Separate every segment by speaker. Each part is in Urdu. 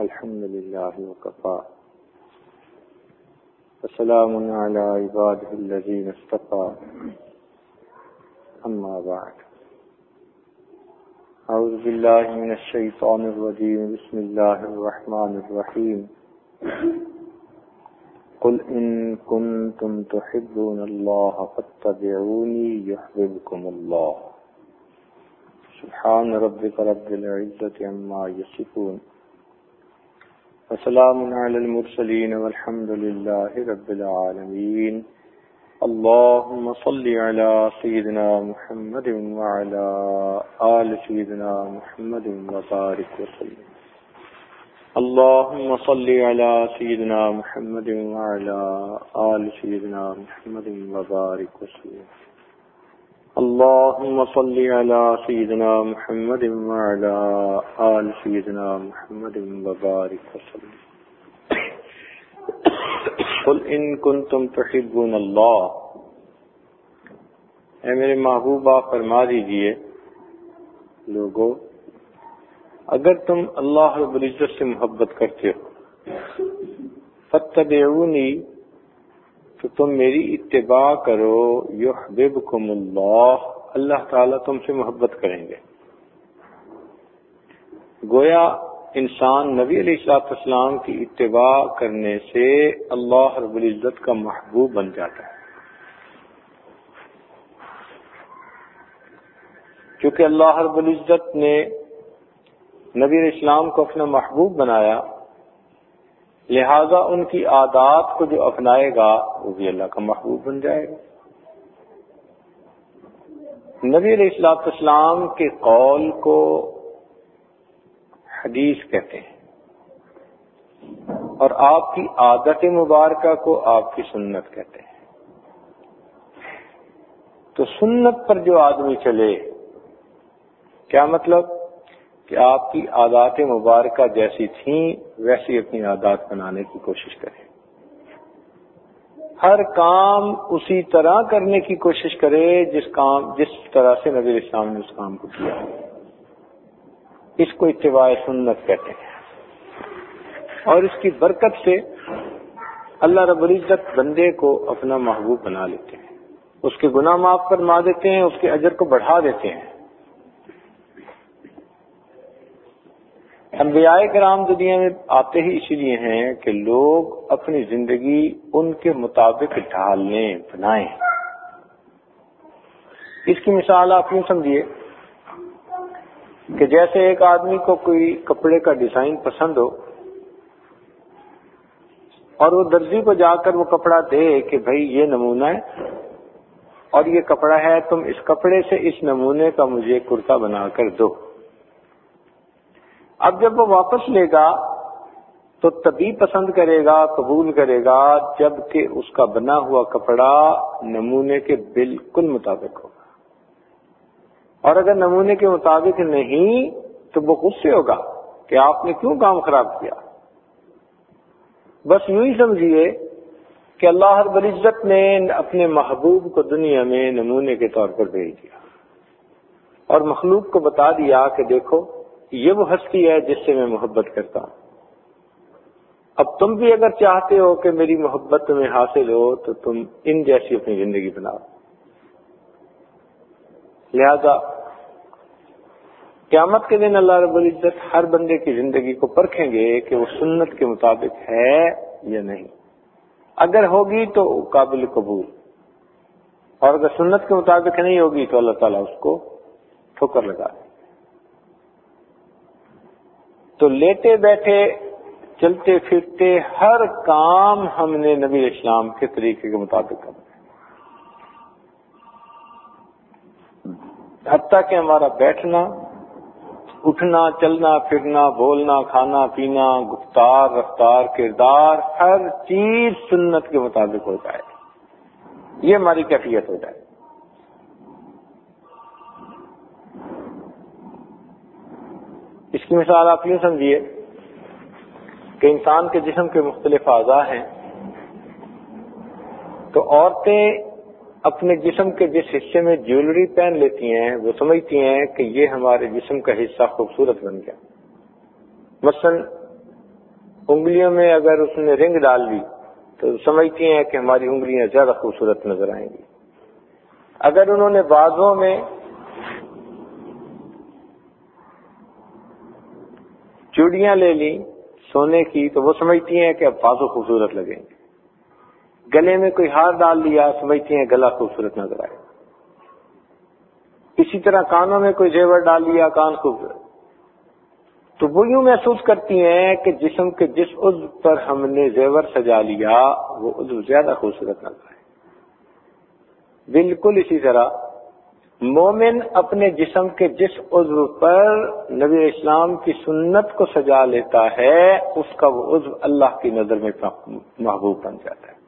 Speaker 1: الحمد لله وكفى وسلام على عباده الذين اصطفى أما بعد أعوذ بالله من الشيطان الرجيم بسم الله الرحمن الرحيم قل إن كنتم تحبون الله فاتبعوني يحببكم الله سبحان ربك رب العزة عما يصفون وسلام على المرسلين والحمد لله رب العالمين اللهم صل على سيدنا محمد وعلى آل سيدنا محمد وبارك وسلم اللهم صل على سيدنا محمد وعلى آل سيدنا محمد وبارك وسلم اللهم صل على سيدنا محمد وعلى آل سيدنا محمد وبارك وسلم قل ان کنتم تحبون اللہ، اے میرے محبوبہ فرما دیجئے لوگو اگر تم اللہ رب العزت سے محبت کرتے ہو فاتبعونی تو تم میری اتباع کرو یحببکم اللہ، اللہ تعالیٰ تم سے محبت کریں گے۔ گویا انسان نبی علیہ السلام کی اتباع کرنے سے اللہ رب العزت کا محبوب بن جاتا ہے، کیونکہ اللہ رب العزت نے نبی علیہ السلام کو اپنا محبوب بنایا، لہذا ان کی عادات کو جو اپنائے گا وہ بھی اللہ کا محبوب بن جائے گا۔ نبی علیہ السلام کے قول کو حدیث کہتے ہیں اور آپ کی عادت مبارکہ کو آپ کی سنت کہتے ہیں۔ تو سنت پر جو آدمی چلے، کیا مطلب کہ آپ کی عادات مبارکہ جیسی تھیں ویسی اپنی عادات بنانے کی کوشش کرے، ہر کام اسی طرح کرنے کی کوشش کرے جس طرح سے نبی علیہ السلام نے اس کام کو کیا، اس کو اتباع سنت کہتے ہیں۔ اور اس کی برکت سے اللہ رب العزت بندے کو اپنا محبوب بنا لیتے ہیں، اس کے گناہ معاف فرما دیتے ہیں، اس کے اجر کو بڑھا دیتے ہیں۔ انبیاء کرام دنیا میں آتے ہی اسی لیے ہیں کہ لوگ اپنی زندگی ان کے مطابق ڈھال لیں، بنائیں۔ اس کی مثال آپ یوں سمجھیے کہ جیسے ایک آدمی کو کوئی کپڑے کا ڈیزائن پسند ہو اور وہ درزی کو جا کر وہ کپڑا دے کہ بھائی یہ نمونہ ہے اور یہ کپڑا ہے، تم اس کپڑے سے اس نمونے کا مجھے کرتا بنا کر دو۔ اب جب وہ واپس لے گا تو تبھی پسند کرے گا، قبول کرے گا جب کہ اس کا بنا ہوا کپڑا نمونے کے بالکل مطابق ہوگا، اور اگر نمونے کے مطابق نہیں تو وہ غصے ہوگا کہ آپ نے کیوں کام خراب کیا۔ بس یوں ہی سمجھیے کہ اللہ رب العزت نے اپنے محبوب کو دنیا میں نمونے کے طور پر بھیج دیا اور مخلوق کو بتا دیا کہ دیکھو یہ وہ ہستی ہے جس سے میں محبت کرتا ہوں، اب تم بھی اگر چاہتے ہو کہ میری محبت تمہیں حاصل ہو تو تم ان جیسی اپنی زندگی بناؤ۔ لہذا قیامت کے دن اللہ رب العزت ہر بندے کی زندگی کو پرکھیں گے کہ وہ سنت کے مطابق ہے یا نہیں، اگر ہوگی تو قابل قبول، اور اگر سنت کے مطابق نہیں ہوگی تو اللہ تعالیٰ اس کو ٹھوکر لگا دے۔ تو لیٹے بیٹھے چلتے پھرتے ہر کام ہم نے نبی علیہ السلام کے طریقے کے مطابق کرنا ہے، حتیٰ کہ ہمارا بیٹھنا، اٹھنا، چلنا پھرنا، بولنا، کھانا پینا، گفتار، رفتار، کردار، ہر چیز سنت کے مطابق ہو جائے، یہ ہماری کیفیت ہو جائے۔ اس کی مثال آپ یوں سمجھیے کہ انسان کے جسم کے مختلف اعضاء ہیں، تو عورتیں اپنے جسم کے جس حصے میں جیولری پہن لیتی ہیں وہ سمجھتی ہیں کہ یہ ہمارے جسم کا حصہ خوبصورت بن گیا۔ مثلا انگلیوں میں اگر اس نے رنگ ڈال دی تو سمجھتی ہیں کہ ہماری انگلیاں زیادہ خوبصورت نظر آئیں گی. اگر انہوں نے بازوں میں چوڑیاں لے لی سونے کی تو وہ سمجھتی ہیں کہ اب بازو خوبصورت لگیں گے. گلے میں کوئی ہار ڈال لیا سمجھتی ہیں گلا خوبصورت نظر آئے. اسی طرح کانوں میں کوئی زیور ڈال لیا کان خوبصورت. تو وہ یوں محسوس کرتی ہیں کہ جسم کے جس عضو پر ہم نے زیور سجا لیا وہ عضو زیادہ خوبصورت نظر آئے. بالکل اسی طرح مومن اپنے جسم کے جس عضو پر نبی اسلام کی سنت کو سجا لیتا ہے اس کا وہ عضو اللہ کی نظر میں محبوب بن جاتا ہے.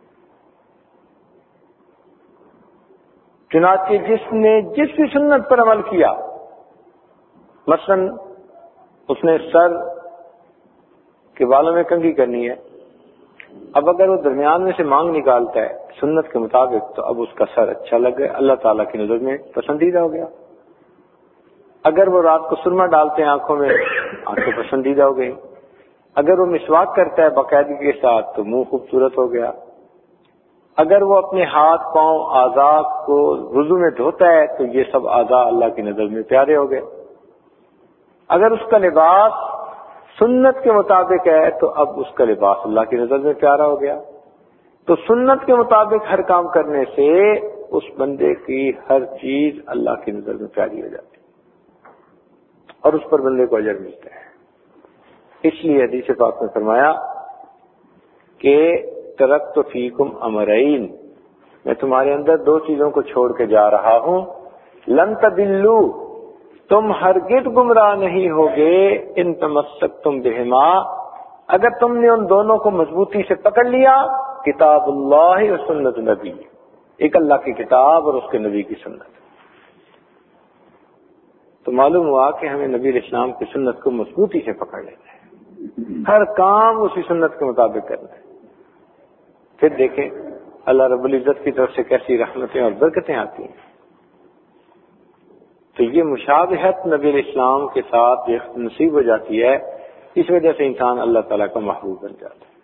Speaker 1: چنانچہ جس نے جس بھی سنت پر عمل کیا، مثلا اس نے سر کے بالوں میں کنگھی کرنی ہے، اب اگر وہ درمیان میں سے مانگ نکالتا ہے سنت کے مطابق تو اب اس کا سر اچھا لگ گیا، اللہ تعالیٰ کی نظر میں پسندیدہ ہو گیا. اگر وہ رات کو سرما ڈالتے ہیں آنکھوں میں آنکھیں پسندیدہ ہو گئی. اگر وہ مسواک کرتا ہے باقاعدگی کے ساتھ تو منہ خوبصورت ہو گیا. اگر وہ اپنے ہاتھ پاؤں اعضاء کو وضو میں دھوتا ہے تو یہ سب اعضاء اللہ کی نظر میں پیارے ہو گئے. اگر اس کا لباس سنت کے مطابق ہے تو اب اس کا لباس اللہ کی نظر میں پیارا ہو گیا. تو سنت کے مطابق ہر کام کرنے سے اس بندے کی ہر چیز اللہ کی نظر میں پیاری ہو جاتی ہے اور اس پر بندے کو اجر ملتا ہے. اس لیے حدیث پاک میں فرمایا کہ ترکت فیکم امرین، میں تمہارے اندر دو چیزوں کو چھوڑ کے جا رہا ہوں. لن تضلوا، تم ہرگز گمراہ نہیں ہوگے. ان تمسکتم بہما، اگر تم نے ان دونوں کو مضبوطی سے پکڑ لیا، کتاب اللہ و سنت نبی، ایک اللہ کی کتاب اور اس کے نبی کی سنت. تو معلوم ہوا کہ ہمیں نبی علیہ السلام کی سنت کو مضبوطی سے پکڑ لینا ہے، ہر کام اسی سنت کے مطابق کرنا ہے. پھر دیکھیں اللہ رب العزت کی طرف سے کیسی رحمتیں اور برکتیں آتی ہیں. تو یہ مشابہت نبی علیہ السلام کے ساتھ نصیب ہو جاتی ہے، اس وجہ سے انسان اللہ تعالیٰ کا محبوب بن جاتا ہے.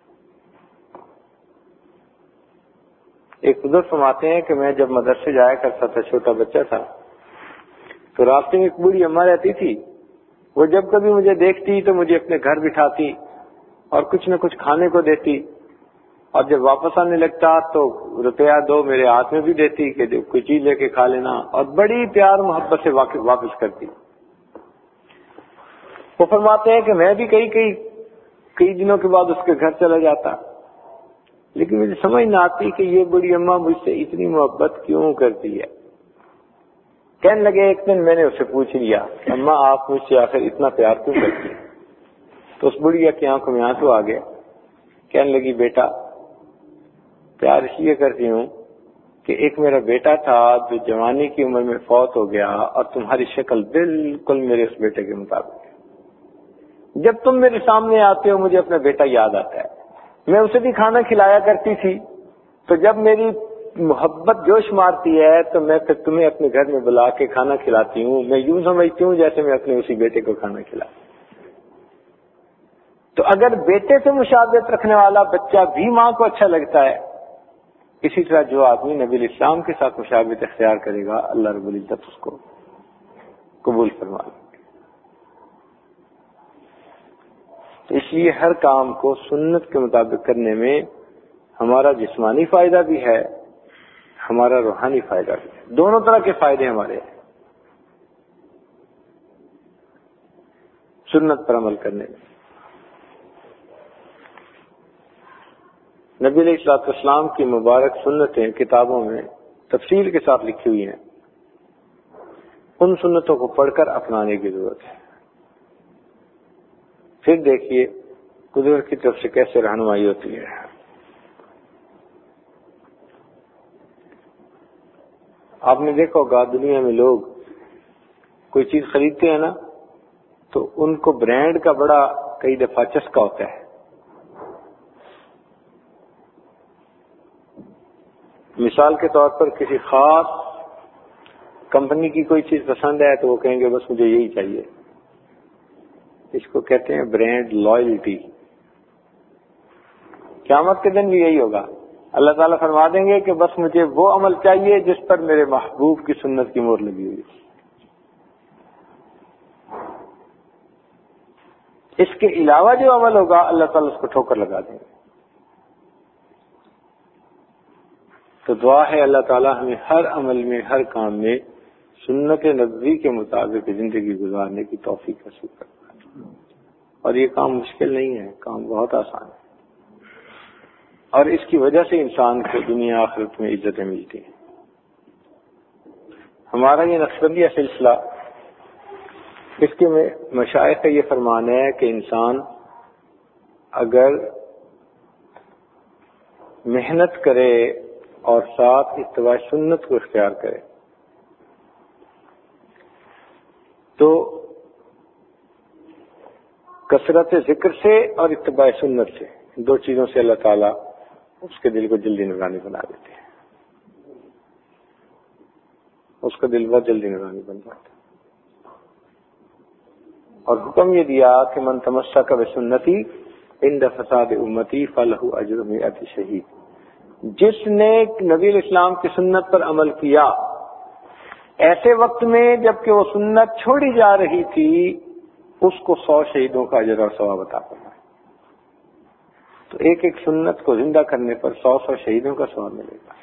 Speaker 1: ایک بزرگ فرماتے ہیں کہ میں جب مدرسے جایا کرتا تھا، چھوٹا بچہ تھا، تو راستے میں ایک بوڑھی اماں رہتی تھی. وہ جب کبھی مجھے دیکھتی تو مجھے اپنے گھر بٹھاتی اور کچھ نہ کچھ کھانے کو دیتی، اور جب واپس آنے لگتا تو روپیہ دو میرے ہاتھ میں بھی دیتی کہ کوئی چیز لے کے کھا لینا، اور بڑی پیار محبت سے واپس کرتی. وہ فرماتے ہیں کہ میں بھی کئی دنوں کے بعد اس کے گھر چلا جاتا، لیکن مجھے سمجھ نہ آتی کہ یہ بڑی اماں مجھ سے اتنی محبت کیوں کرتی ہے. کہنے لگے ایک دن میں نے اسے پوچھ لیا، اماں آپ مجھ سے آخر اتنا پیار کیوں کرتی ہیں؟ تو اس بڑھیا کی آنکھوں میں آنسو آ گیا. کہنے لگی بیٹا پیار اس لیے کرتی ہوں کہ ایک میرا بیٹا تھا جو جوانی کی عمر میں فوت ہو گیا، اور تمہاری شکل بالکل میرے اس بیٹے کے مطابق ہے. جب تم میرے سامنے آتے ہو مجھے اپنا بیٹا یاد آتا ہے. میں اسے بھی کھانا کھلایا کرتی تھی، تو جب میری محبت جوش مارتی ہے تو میں پھر تمہیں اپنے گھر میں بلا کے کھانا کھلاتی ہوں. میں یوں سمجھتی ہوں جیسے میں اپنے اسی بیٹے کو کھانا کھلاتی. تو اگر بیٹے سے مشابہت رکھنے والا بچہ بھی ماں کو اچھا لگتا ہے، اسی طرح جو آدمی نبی علیہ السلام کے ساتھ مشابہت اختیار کرے گا اللہ رب العزت اس کو قبول فرما لے. تو اس لیے ہر کام کو سنت کے مطابق کرنے میں ہمارا جسمانی فائدہ بھی ہے، ہمارا روحانی فائدہ بھی ہے. دونوں طرح کے فائدے ہمارے ہیں سنت پر عمل کرنے میں. نبی علیہ الصلوۃ والسلام کی مبارک سنتیں کتابوں میں تفصیل کے ساتھ لکھی ہوئی ہیں. ان سنتوں کو پڑھ کر اپنانے کی ضرورت ہے. پھر دیکھیے قدرت کی طرف سے کیسے رہنمائی ہوتی ہے. آپ نے دیکھا ہوگا دنیا میں لوگ کوئی چیز خریدتے ہیں نا تو ان کو برانڈ کا بڑا کئی دفعہ چسکا ہوتا ہے. مثال کے طور پر کسی خاص کمپنی کی کوئی چیز پسند ہے تو وہ کہیں گے بس مجھے یہی چاہیے. اس کو کہتے ہیں برانڈ لائلٹی. قیامت کے دن بھی یہی ہوگا. اللہ تعالیٰ فرما دیں گے کہ بس مجھے وہ عمل چاہیے جس پر میرے محبوب کی سنت کی مہر لگی ہوئی. اس کے علاوہ جو عمل ہوگا اللہ تعالیٰ اس کو ٹھوکر لگا دیں گے. تو دعا ہے اللہ تعالیٰ ہمیں ہر عمل میں، ہر کام میں سنت نبوی کے مطابق زندگی گزارنے کی توفیق نصیب کرنا. اور یہ کام مشکل نہیں ہے، کام بہت آسان ہے، اور اس کی وجہ سے انسان کو دنیا آخرت میں عزتیں ملتی ہیں. ہمارا یہ نقشبندیہ سلسلہ، اس کے میں مشائخ کا یہ فرمان ہے کہ انسان اگر محنت کرے اور ساتھ اتباع سنت کو اختیار کرے تو کثرت ذکر سے اور اتباع سنت سے، دو چیزوں سے اللہ تعالیٰ اس کے دل کو جلدی نورانی بنا دیتے ہیں. اس کا دل بہت جلدی نورانی بن جاتا ہے. اور حکم یہ دیا کہ من تمسک بسنتی عند فساد امتی فلہ اجر مئۃ شہید. جس نے نبی علیہ السلام کی سنت پر عمل کیا ایسے وقت میں جبکہ وہ سنت چھوڑی جا رہی تھی، اس کو 100 شہیدوں کا اجر اور ثواب عطا فرمائے. تو ایک ایک سنت کو زندہ کرنے پر 100 شہیدوں کا ثواب ملے گا.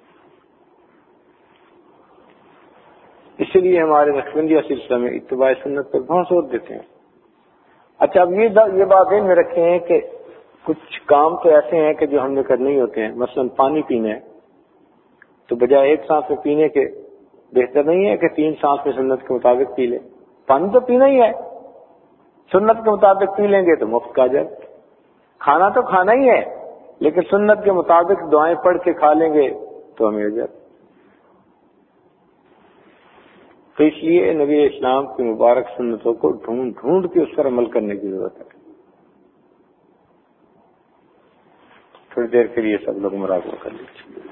Speaker 1: اسی لیے ہمارے نقشبندیہ سلسلہ میں اتباع سنت پر بہت زور دیتے ہیں. اچھا، اب یہ بات ذہن میں رکھیں ہیں کہ کچھ کام تو ایسے ہیں کہ جو ہم نے کرنے ہی ہوتے ہیں. مثلا پانی پینا ہے تو بجائے ایک سانس میں پینے کے بہتر نہیں ہے کہ 3 سانس میں سنت کے مطابق پی لیں. پانی تو پینا ہی ہے، سنت کے مطابق پی لیں گے تو مفت کا اجر. کھانا تو کھانا ہی ہے لیکن سنت کے مطابق دعائیں پڑھ کے کھا لیں گے تو ہمیں اجر. تو اس لیے نبی اسلام کی مبارک سنتوں کو ڈھونڈ ڈھونڈ کے اس پر عمل کرنے کی ضرورت ہے. تھوڑی دیر کے لیے سب لوگ مراقبہ کر لیجیے.